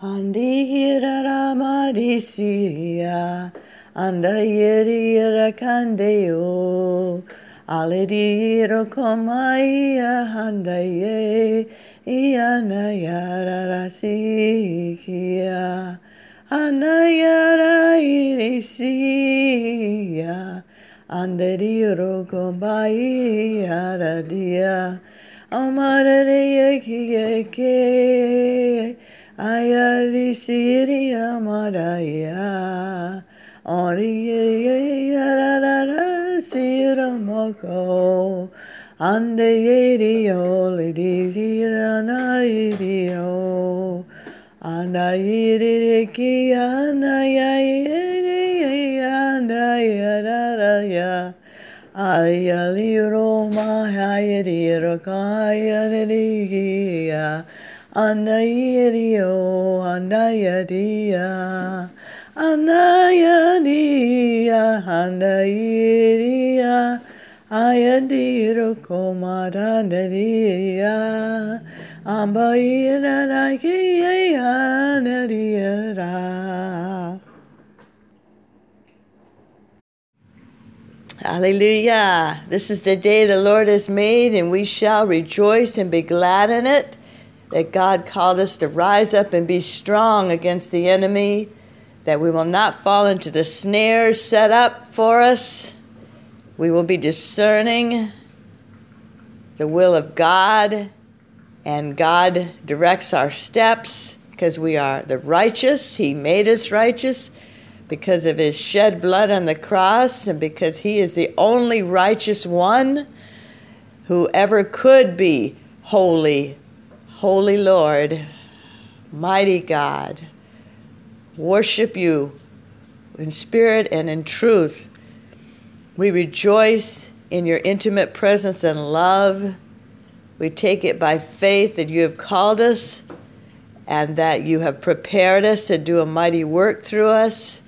Andihira ramarisia, andayerira kandeo, alidiro komaya handaye, ianayara rasikia, anayara irisia, andadiro komaya radia, amarare yeke. Ayari siri amaraya, oriye yarara siramoko, ande yerio lidiya nairio, anayiriki anayayiri anayaraya. Ayaliro mahayiro kayariya, anayirio, anayariya, anayariya, anayiria, ayadiro komarandariya, ambayira nakiya anariyara. Hallelujah. This is the day the Lord has made, and we shall rejoice and be glad in it. That God called us to rise up and be strong against the enemy, that we will not fall into the snares set up for us. We will be discerning the will of God, and God directs our steps because we are the righteous. He made us righteous because of his shed blood on the cross, and because he is the only righteous one who ever could be holy. Holy Lord, mighty God, worship you in spirit and in truth. We rejoice in your intimate presence and love. We take it by faith that you have called us and that you have prepared us to do a mighty work through us.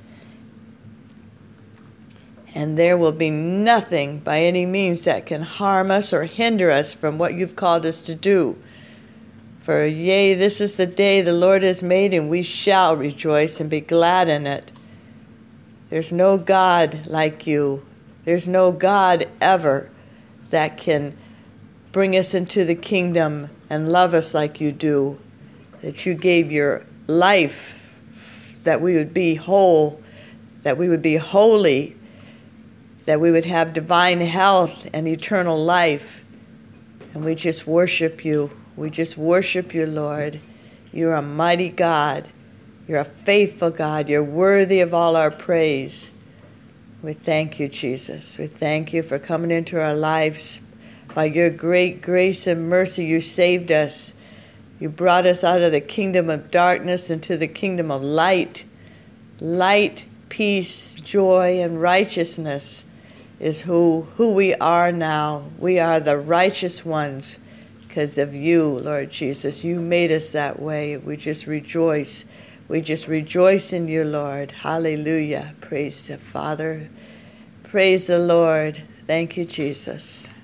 And there will be nothing by any means that can harm us or hinder us from what you've called us to do. For yea, this is the day the Lord has made, and we shall rejoice and be glad in it. There's no God like you. There's no God ever that can bring us into the kingdom and love us like you do. That you gave your life, that we would be whole, that we would be holy, that we would have divine health and eternal life. And we just worship you. We just worship you, Lord. You're a mighty God. You're a faithful God. You're worthy of all our praise. We thank you, Jesus. We thank you for coming into our lives. By your great grace and mercy, you saved us. You brought us out of the kingdom of darkness into the kingdom of light. Light, peace, joy, and righteousness is who we are now. We are the righteous ones because of you, Lord Jesus. You made us that way. We just rejoice. We just rejoice in you, Lord. Hallelujah. Praise the Father. Praise the Lord. Thank you, Jesus.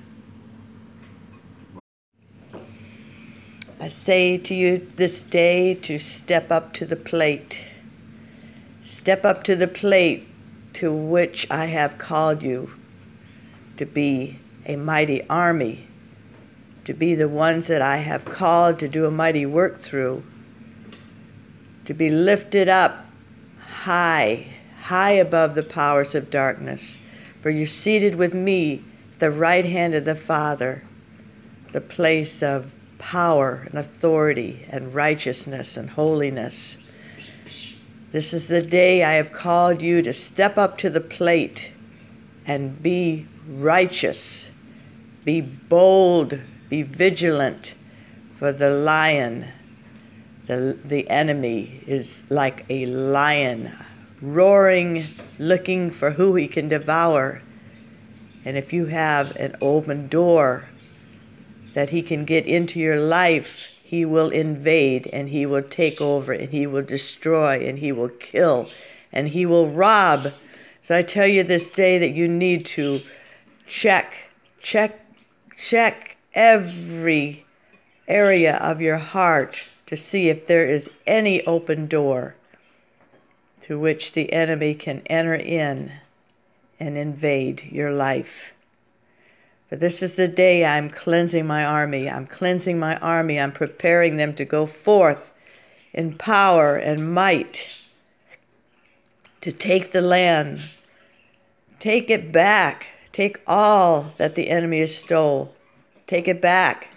I say to you this day to step up to the plate. Step up to the plate to which I have called you, to be a mighty army, to be the ones that I have called to do a mighty work through, to be lifted up high, high above the powers of darkness. For you're seated with me at the right hand of the Father, the place of power and authority and righteousness and holiness. This is the day I have called you to step up to the plate and be righteous, be bold, be vigilant, for the lion, the enemy, is like a lion, roaring, looking for who he can devour. And if you have an open door that he can get into your life, he will invade and he will take over and he will destroy and he will kill and he will rob. So I tell you this day that you need to check every area of your heart to see if there is any open door through which the enemy can enter in and invade your life. But this is the day I'm cleansing my army. I'm cleansing my army. I'm preparing them to go forth in power and might to take the land. Take it back. Take all that the enemy has stole. Take it back.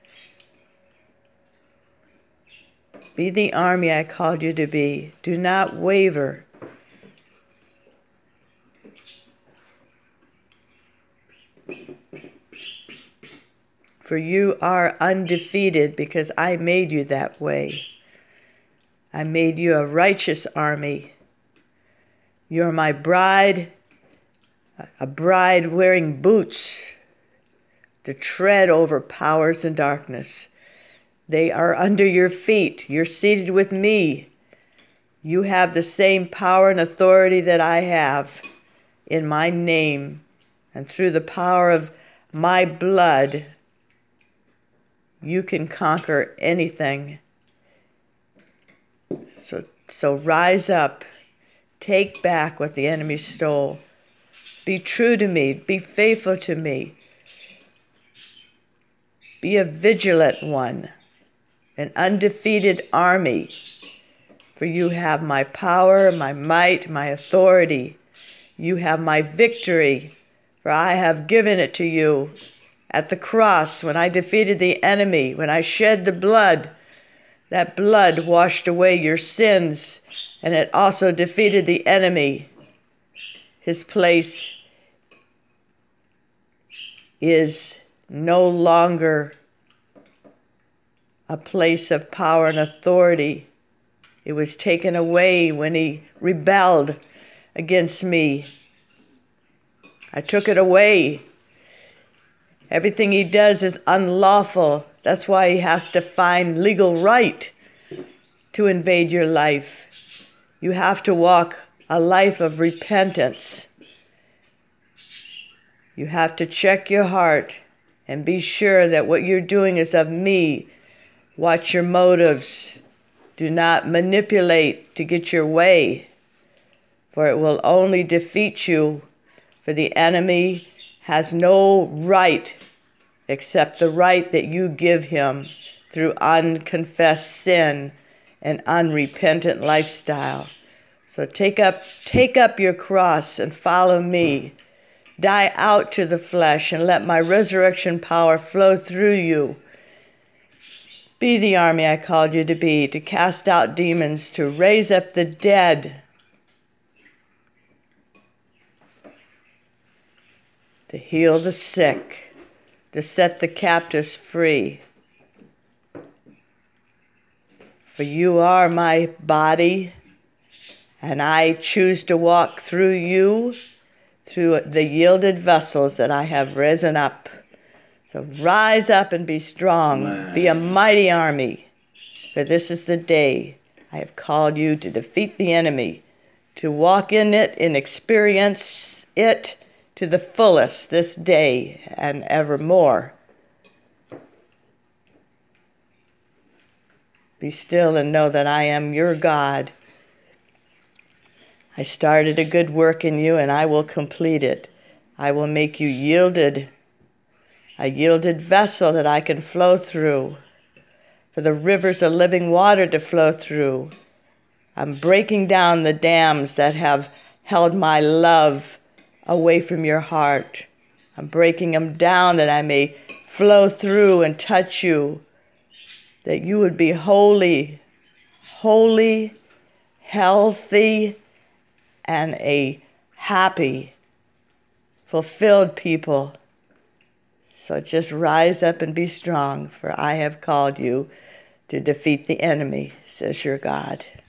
Be the army I called you to be. Do not waver. For you are undefeated because I made you that way. I made you a righteous army. You're my bride, a bride wearing boots to tread over powers and darkness. They are under your feet. You're seated with me. You have the same power and authority that I have in my name, and through the power of my blood, you can conquer anything. So rise up. Take back what the enemy stole. Be true to me. Be faithful to me. Be a vigilant one, an undefeated army. For you have my power, my might, my authority. You have my victory, for I have given it to you at the cross when I defeated the enemy, when I shed the blood. That blood washed away your sins, and it also defeated the enemy. His place is no longer a place of power and authority. It was taken away when he rebelled against me. I took it away. Everything he does is unlawful. That's why he has to find legal right to invade your life. You have to walk a life of repentance. You have to check your heart and be sure that what you're doing is of me. Watch your motives. Do not manipulate to get your way, for it will only defeat you. For the enemy has no right except the right that you give him through unconfessed sin and unrepentant lifestyle. So take up your cross and follow me. Die out to the flesh and let my resurrection power flow through you. Be the army I called you to be, to cast out demons, to raise up the dead, to heal the sick, to set the captives free. For you are my body, and I choose to walk through you, through the yielded vessels that I have risen up. So rise up and be strong. Be a mighty army. For this is the day I have called you to defeat the enemy, to walk in it and experience it to the fullest this day and evermore. Be still and know that I am your God. I started a good work in you, and I will complete it. I will make you yielded, a yielded vessel that I can flow through, for the rivers of living water to flow through. I'm breaking down the dams that have held my love away from your heart. I'm breaking them down that I may flow through and touch you, that you would be holy, healthy, and a happy, fulfilled people. So just rise up and be strong, for I have called you to defeat the enemy, says your God.